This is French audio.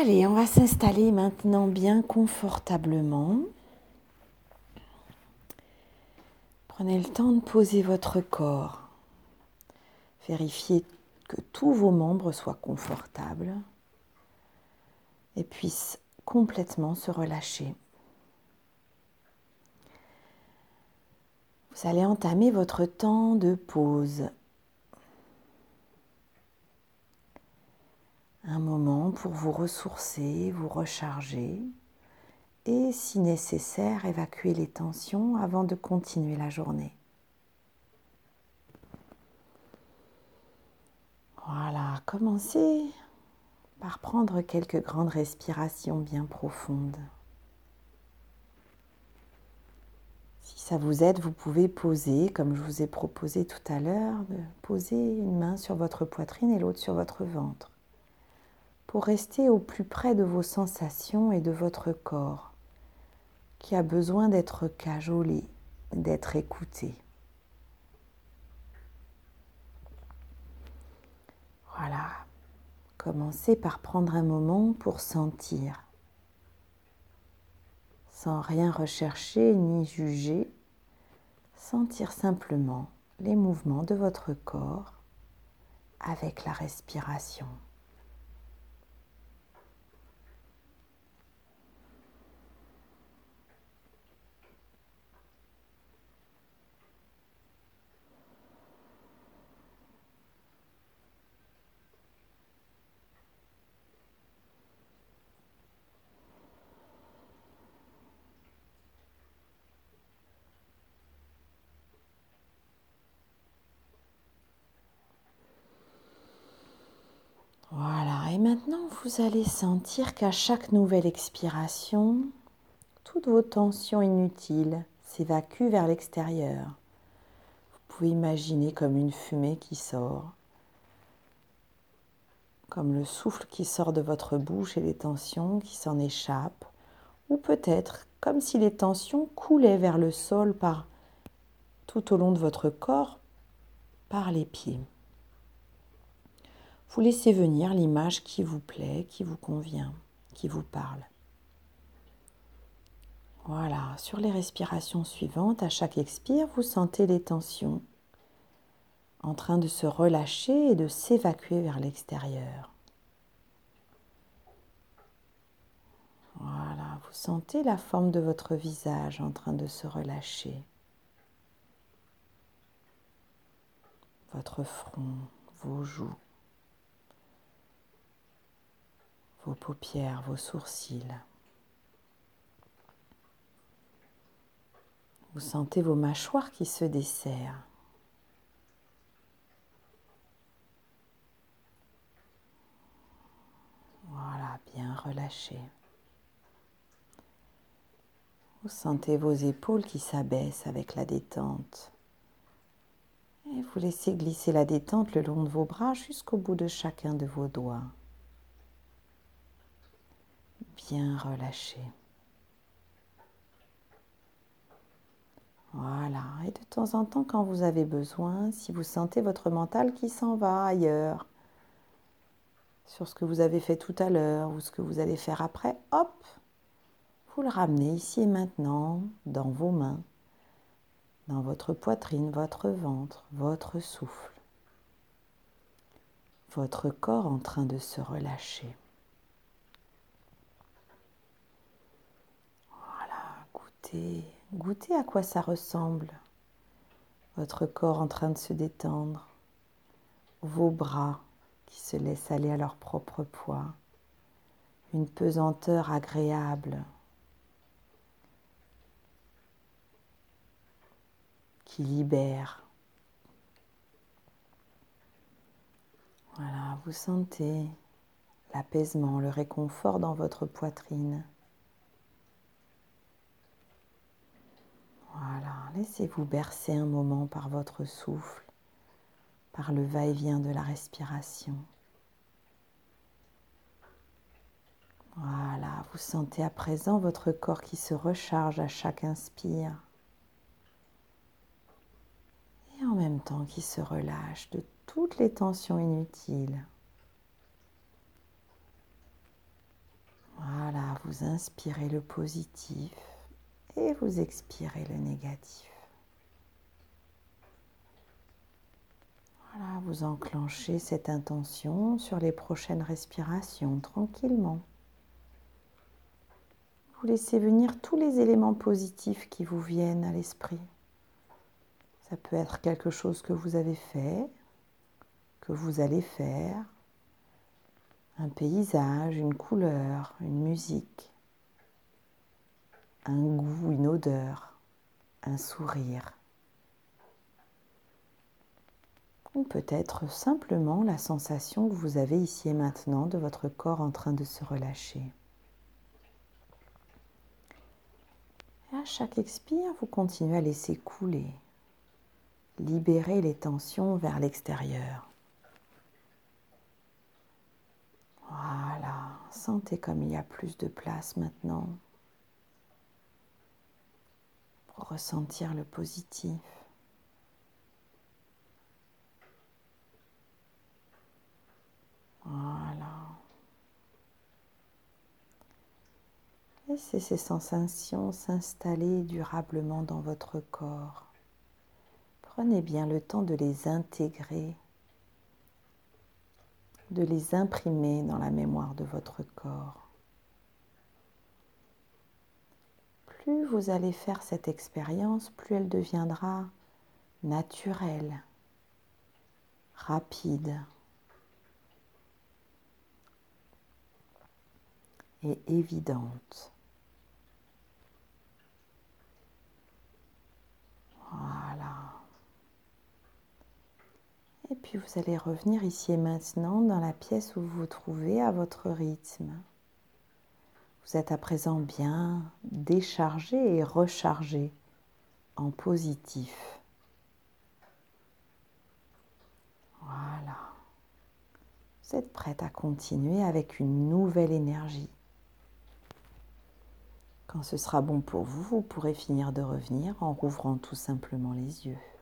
Allez, on va s'installer maintenant bien confortablement. Prenez le temps de poser votre corps. Vérifiez que tous vos membres soient confortables et puissent complètement se relâcher. Vous allez entamer votre temps de pause. Un moment pour vous ressourcer, vous recharger et, si nécessaire, évacuer les tensions avant de continuer la journée. Voilà, commencez par prendre quelques grandes respirations bien profondes. Si ça vous aide, vous pouvez poser, comme je vous ai proposé tout à l'heure, de poser une main sur votre poitrine et l'autre sur votre ventre, pour rester au plus près de vos sensations et de votre corps, qui a besoin d'être cajolé, d'être écouté. Voilà, commencez par prendre un moment pour sentir, sans rien rechercher ni juger, sentir simplement les mouvements de votre corps avec la respiration. Voilà, et maintenant vous allez sentir qu'à chaque nouvelle expiration, toutes vos tensions inutiles s'évacuent vers l'extérieur. Vous pouvez imaginer comme une fumée qui sort, comme le souffle qui sort de votre bouche et les tensions qui s'en échappent, ou peut-être comme si les tensions coulaient vers le sol tout au long de votre corps, par les pieds. Vous laissez venir l'image qui vous plaît, qui vous convient, qui vous parle. Voilà, sur les respirations suivantes, à chaque expire, vous sentez les tensions en train de se relâcher et de s'évacuer vers l'extérieur. Voilà, vous sentez la forme de votre visage en train de se relâcher. Votre front, vos joues, vos paupières, vos sourcils. Vous sentez vos mâchoires qui se desserrent. Voilà, bien relâché. Vous sentez vos épaules qui s'abaissent avec la détente. Et vous laissez glisser la détente le long de vos bras jusqu'au bout de chacun de vos doigts. Bien relâché. Voilà, et de temps en temps, quand vous avez besoin, si vous sentez votre mental qui s'en va ailleurs, sur ce que vous avez fait tout à l'heure ou ce que vous allez faire après, hop, vous le ramenez ici et maintenant, dans vos mains, dans votre poitrine, votre ventre, votre souffle, votre corps en train de se relâcher. Voilà, goûtez à quoi ça ressemble. Votre corps en train de se détendre, vos bras qui se laissent aller à leur propre poids, une pesanteur agréable qui libère. Voilà, vous sentez l'apaisement, le réconfort dans votre poitrine. Voilà, laissez-vous bercer un moment par votre souffle, par le va-et-vient de la respiration. Voilà, vous sentez à présent votre corps qui se recharge à chaque inspire et en même temps qui se relâche de toutes les tensions inutiles. vous inspirez le positif et vous expirez le négatif. Voilà, vous enclenchez cette intention sur les prochaines respirations tranquillement. Vous laissez venir tous les éléments positifs qui vous viennent à l'esprit. Ça peut être quelque chose que vous avez fait, que vous allez faire, un paysage, une couleur, une musique, un goût, une odeur, un sourire. Ou peut-être simplement la sensation que vous avez ici et maintenant de votre corps en train de se relâcher. Et à chaque expire, vous continuez à laisser couler, libérer les tensions vers l'extérieur. Voilà, sentez comme il y a plus de place maintenant pour ressentir le positif. Voilà. Laissez ces sensations s'installer durablement dans votre corps. Prenez bien le temps de les intégrer, de les imprimer dans la mémoire de votre corps. Plus vous allez faire cette expérience, plus elle deviendra naturelle, rapide et évidente. Voilà. Et puis vous allez revenir ici et maintenant dans la pièce où vous vous trouvez à votre rythme. Vous êtes à présent bien déchargé et rechargé en positif. Voilà. Vous êtes prête à continuer avec une nouvelle énergie. Quand ce sera bon pour vous, vous pourrez finir de revenir en rouvrant tout simplement les yeux.